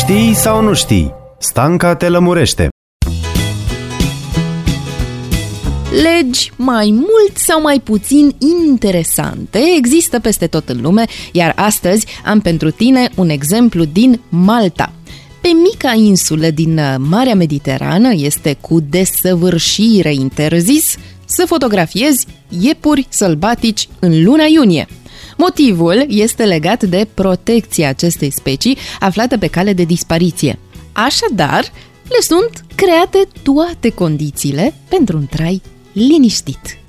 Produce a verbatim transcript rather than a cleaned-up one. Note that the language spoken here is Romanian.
Știi sau nu știi? Stanca te lămurește. Legi mai mult sau mai puțin interesante există peste tot în lume, iar astăzi am pentru tine un exemplu din Malta. Pe mica insulă din Marea Mediterană este cu desăvârșire interzis să fotografiezi iepuri sălbatici în luna iunie. Motivul este legat de protecția acestei specii aflată pe cale de dispariție. Așadar, le sunt create toate condițiile pentru un trai liniștit.